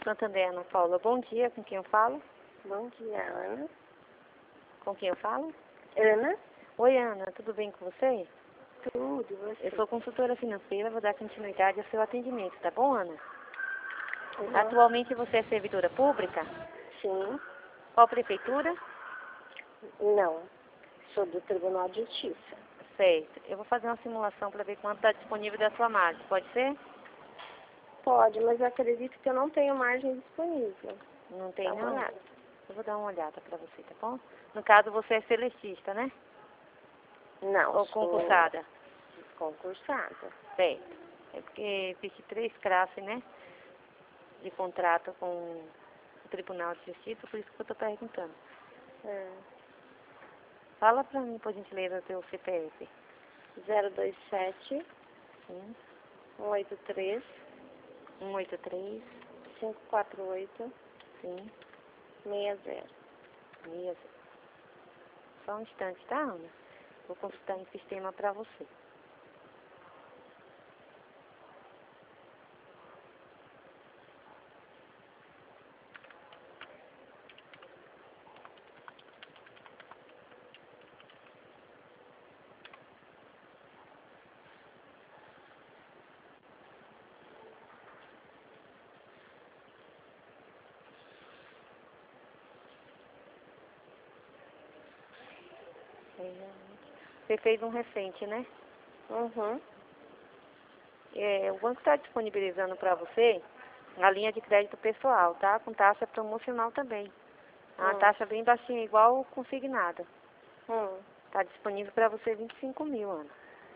Santander, Ana Paula. Bom dia, com quem eu falo? Bom dia, Ana. Com quem eu falo? Ana? Oi, Ana, tudo bem com você? Tudo, e você? Eu sou consultora financeira, vou dar continuidade ao seu atendimento, tá bom, Ana? Uhum. Atualmente você é servidora pública? Sim. Qual prefeitura? Não. Sou do Tribunal de Justiça. Certo. Eu vou fazer uma simulação para ver quanto está disponível da sua margem, pode ser? Pode, mas eu acredito que eu não tenho margem disponível. Não tem, Dá uma não? olhada. Eu vou dar uma olhada para você, tá bom? No caso, você é celestista, né? Não, Ou sou concursada? concursada. Certo. É porque existe 3 classes, né? De contrato com o Tribunal de Justiça, por isso que eu estou perguntando. Fala para mim, por gentileza, o teu CPF. 027 Sim. 183 183, 548 sim. 60. 60. Só um instante, tá, Ana? Vou consultar em sistema para você. Você fez um recente, né? Uhum. O banco está disponibilizando para você a linha de crédito pessoal, tá? Com taxa promocional também. É uma taxa bem baixinha, igual consignada. Está disponível para você 25 mil, Ana.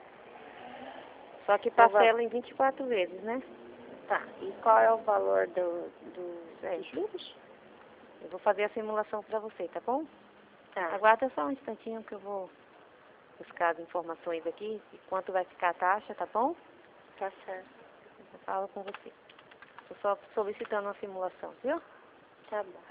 Só que parcela em 24 vezes, né? Tá. E qual é o valor dos juros? Eu vou fazer a simulação para você, tá bom? Tá. Aguarda só um instantinho que eu vou buscar as informações aqui de quanto vai ficar a taxa, tá bom? Tá certo. Eu falo com você. Estou só solicitando uma simulação, viu? Tá bom.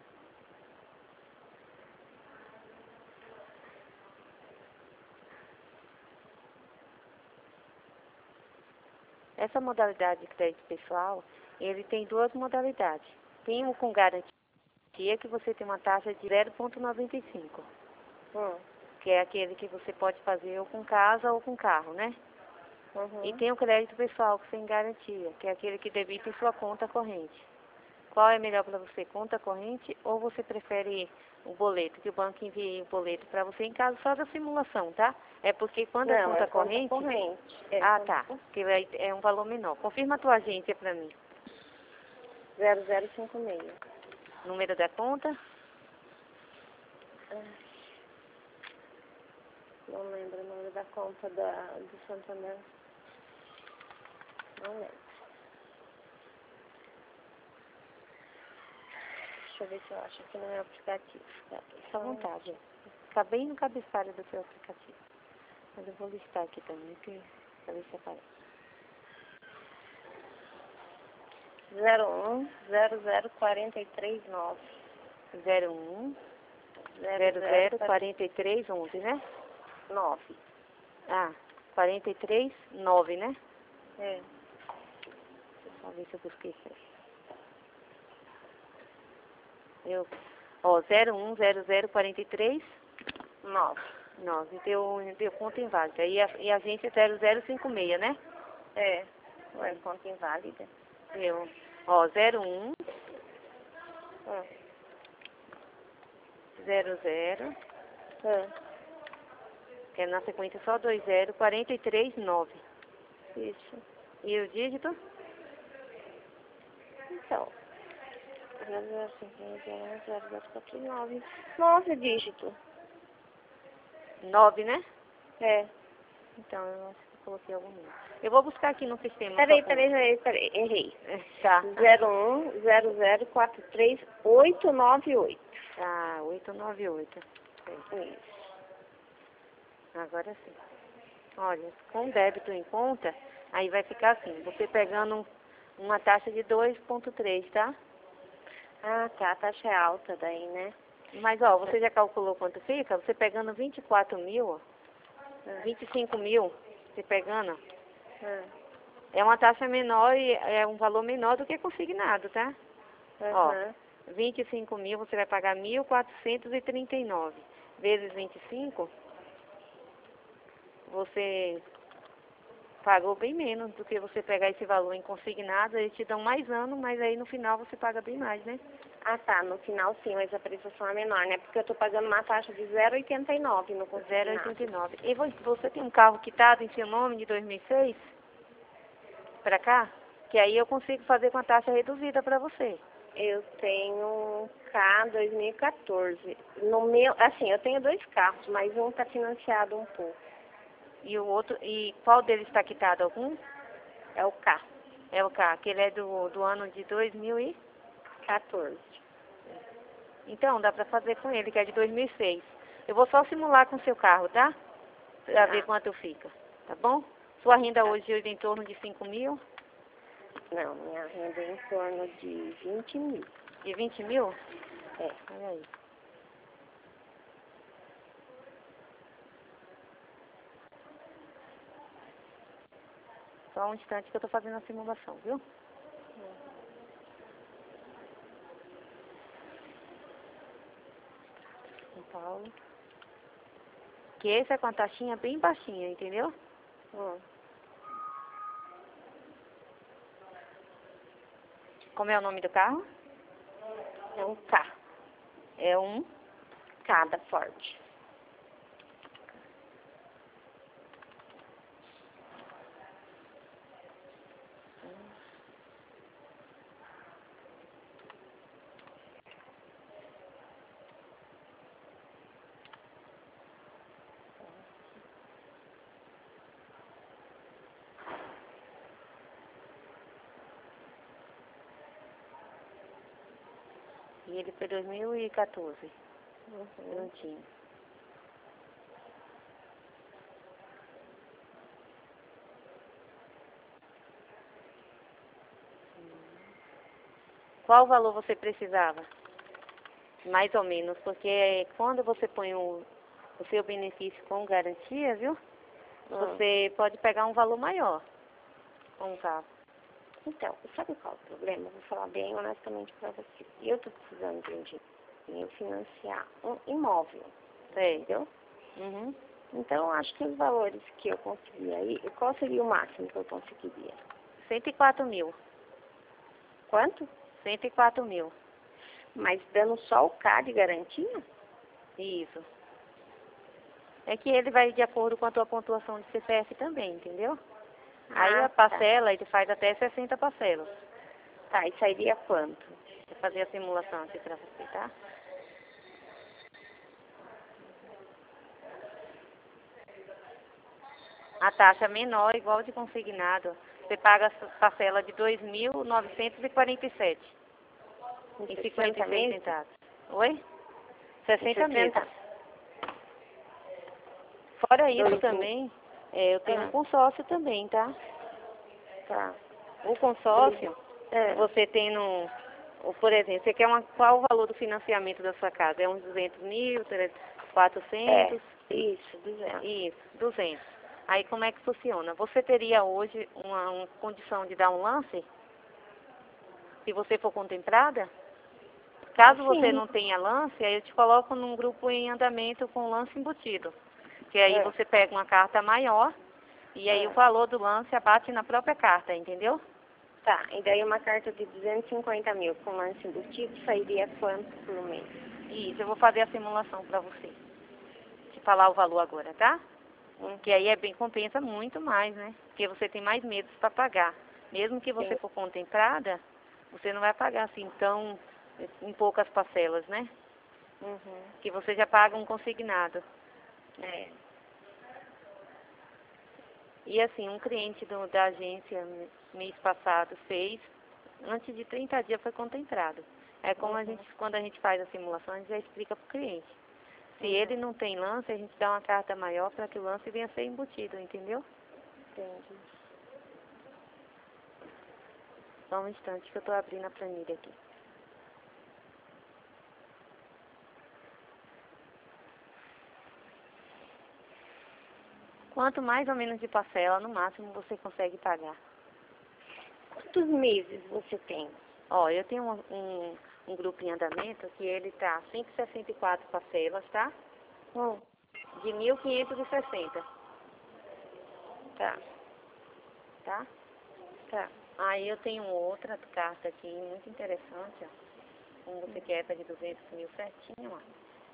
Essa modalidade de crédito pessoal, ele tem 2 modalidades. Tem um com garantia, que você tem uma taxa de 0,95, que é aquele que você pode fazer ou com casa ou com carro, né? E tem o crédito pessoal sem garantia, que é aquele que debita em sua conta corrente. Qual é melhor para você, conta corrente ou você prefere o boleto, que o banco envie o boleto para você em casa só da simulação, tá? É porque quando é conta corrente... tá, porque é um valor menor. Confirma a tua agência para mim. 0056. Número da conta? Não lembro o número da conta do Santander. Não lembro. Deixa eu ver se eu acho aqui no meu aplicativo. Fica à vontade. Fica bem no cabeçalho do seu aplicativo. Mas eu vou listar aqui também, para ver se aparece. 01 00439. 01 00 43 11, né? 9. 43 9, né? É. Deixa eu só ver se eu busquei certo. 01 00 43 9. 9. Deu conta inválida. E a agência é 0056, né? É. Ué, conta inválida. Deu. 01 00, que é na sequência só 20, 43 9. Isso. E o dígito? Então. 0049. 9 dígito. 9, né? É. Então, eu acho que eu coloquei algum número. Eu vou buscar aqui no sistema. Peraí. Errei. Tá. 01 0043 898. 898. Isso. Agora sim. Olha, com débito em conta, aí vai ficar assim, você pegando uma taxa de 2,3, tá? Tá. A taxa é alta daí, né? Mas, você já calculou quanto fica? Você pegando 24 mil, 25 mil, você pegando, é uma taxa menor e é um valor menor do que consignado, tá? Ó, 25 mil você vai pagar 1.439. Vezes 25, você pagou bem menos do que você pegar esse valor em consignado. Eles te dão mais ano, mas aí no final você paga bem mais, né? Ah, tá. No final, sim, mas a prestação é menor, né? Porque eu tô pagando uma taxa de 0,89 no consignado. 0,89. E você tem um carro quitado em seu nome de 2006 para cá? Que aí eu consigo fazer com a taxa reduzida para você. Eu tenho um K 2014. No meu, assim, eu tenho 2 carros, mas um tá financiado um pouco. E o outro, e qual deles está quitado? Algum? É o K. É o K, que ele é do ano de 14. Então, dá para fazer com ele, que é de 2006. Eu vou só simular com o seu carro, tá? Para ver quanto fica, tá bom? Sua renda hoje é em torno de 5 mil? Não, minha renda é em torno de 20 mil. De 20 mil? É. Olha aí. Só um instante que eu tô fazendo a simulação, viu? São Paulo. Que esse é com a taxinha bem baixinha, entendeu? Como é o nome do carro? É um K. É um K da Ford. e ele foi 2014. Prontinho. Qual valor você precisava? Mais ou menos, porque quando você põe o seu benefício com garantia, viu? Você pode pegar um valor maior com o carro. Então, sabe qual é o problema? Eu vou falar bem honestamente pra você. Eu tô precisando de um dinheiro financiar um imóvel. Sei. Entendeu? Uhum. Então, eu acho que os valores que eu consegui aí, qual seria o máximo que eu conseguiria? 104 mil. Quanto? 104 mil. Mas dando só o K de garantia? Isso. É que ele vai de acordo com a tua pontuação de CPF também, entendeu? Aí a parcela, ele faz até 60 parcelas. Tá, e sairia quanto? Vou fazer a simulação aqui pra você, tá? A taxa menor, igual de consignado, você paga a parcela de 2.947 e 56 centavos. Oi? 60 meses. Fora isso também, eu tenho um consórcio também, tá? Tá. O consórcio, você tem no... Por exemplo, você quer qual o valor do financiamento da sua casa? É uns 200 mil, 400? Isso, 200. Isso, 200. Aí como é que funciona? Você teria hoje uma condição de dar um lance? Se você for contemplada? Caso você não tenha lance, aí eu te coloco num grupo em andamento com lance embutido. Que aí você pega uma carta maior e aí o valor do lance abate na própria carta, entendeu? Tá, e daí uma carta de 250 mil com lance embutido sairia quanto por mês? Isso, eu vou fazer a simulação para você. Te falar o valor agora, tá? Que aí compensa muito mais, né? Porque você tem mais medos para pagar. Mesmo que você for contemplada, você não vai pagar assim tão em poucas parcelas, né? Que você já paga um consignado. E assim, um cliente da agência mês passado fez, antes de 30 dias foi contemplado. É como quando a gente faz a simulação, a gente já explica para o cliente. Se ele não tem lance, a gente dá uma carta maior para que o lance venha a ser embutido, entendeu? Entendi. Só um instante que eu estou abrindo a planilha aqui. Quanto mais ou menos de parcela, no máximo, você consegue pagar? Quantos meses você tem? Ó, eu tenho um grupo em andamento que ele tá 164 parcelas, tá? De 1.560. Tá. Tá? Tá. Aí eu tenho outra carta aqui, muito interessante, ó. Como você quer, tá de 200 mil certinho, ó.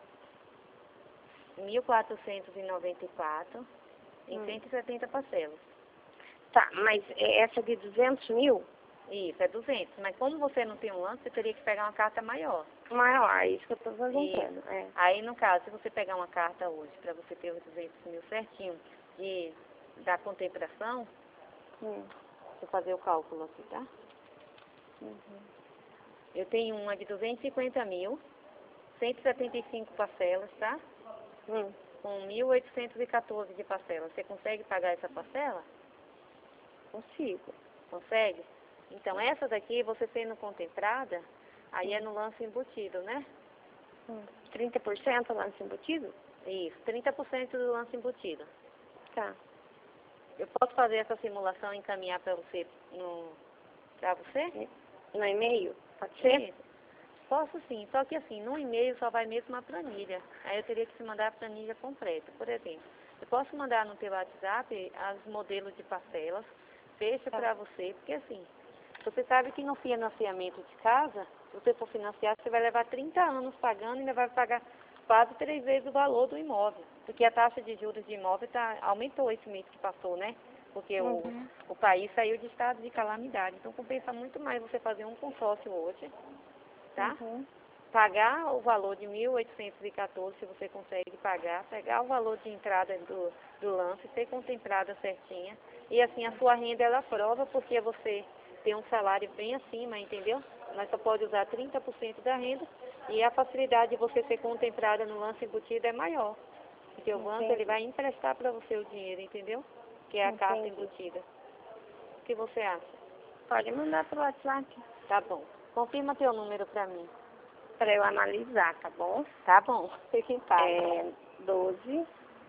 1.494 em 170 parcelas. Tá, mas essa de 200 mil? Isso, é 200. Mas como você não tem um lance, você teria que pegar uma carta maior. Maior, é isso que eu tô perguntando. É. Aí, no caso, se você pegar uma carta hoje, para você ter os 200 mil certinho, da contemplação, vou fazer o cálculo aqui, tá? Eu tenho uma de 250 mil, 175 parcelas, tá? Com 1.814 de parcela. Você consegue pagar essa parcela? Consigo. Consegue? Então, essa daqui, você sendo contemplada, aí é no lance embutido, né? 30% lance embutido? Isso, 30% do lance embutido. Tá. Eu posso fazer essa simulação e encaminhar para você? Para você? No e-mail? Pode ser? Isso. Posso sim, só que assim, no e-mail só vai mesmo a planilha. Aí eu teria que te mandar a planilha completa. Por exemplo, eu posso mandar no teu WhatsApp os modelos de parcelas, fecha para você, porque assim, você sabe que no financiamento de casa, se você for financiar, você vai levar 30 anos pagando e ainda vai pagar quase 3 vezes o valor do imóvel. Porque a taxa de juros de imóvel aumentou esse mês que passou, né? Porque o país saiu de estado de calamidade. Então compensa muito mais você fazer um consórcio hoje, tá? Pagar o valor de 1.814, se você consegue pagar, pegar o valor de entrada do lance, ser contemplada certinha. E assim a sua renda ela prova porque você tem um salário bem acima, entendeu? Nós só pode usar 30% da renda e a facilidade de você ser contemplada no lance embutido é maior. Porque o banco ele vai emprestar para você o dinheiro, entendeu? Que é a carta embutida. O que você acha? Pode mandar pelo WhatsApp. Tá bom. Confirma teu número para mim. Para eu analisar, tá bom? Tá bom. Fique em paz. 12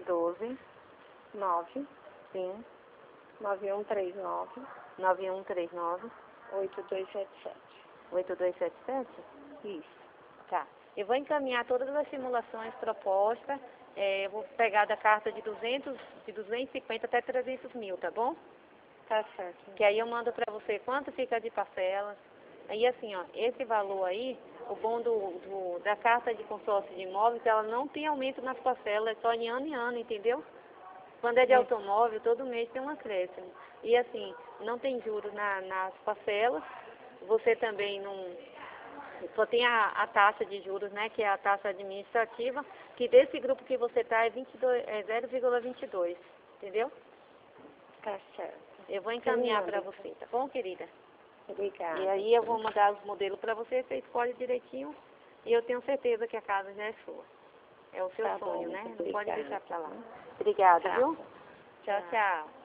9 sim, 9139 9139 8277. 8277? Isso. Tá. Eu vou encaminhar todas as simulações propostas. Eu vou pegar da carta de 250 até 300 mil, tá bom? Tá certo. Que aí eu mando para você quanto fica de parcelas. Aí assim, ó, esse valor aí, o bom da carta de consórcio de imóveis, ela não tem aumento nas parcelas, é só de ano em ano, entendeu? Quando é de automóvel, todo mês tem um acréscimo. E assim, não tem juros nas parcelas, você também não... Só tem a taxa de juros, né, que é a taxa administrativa, que desse grupo que você está é 0,22, entendeu? Tá certo. Eu vou encaminhar para você, tá bom, querida? Obrigada. E aí eu vou mandar os modelos para você, você escolhe direitinho e eu tenho certeza que a casa já é sua. É o seu sonho, né? Não pode deixar para lá. Obrigada, viu? Tchau, tchau.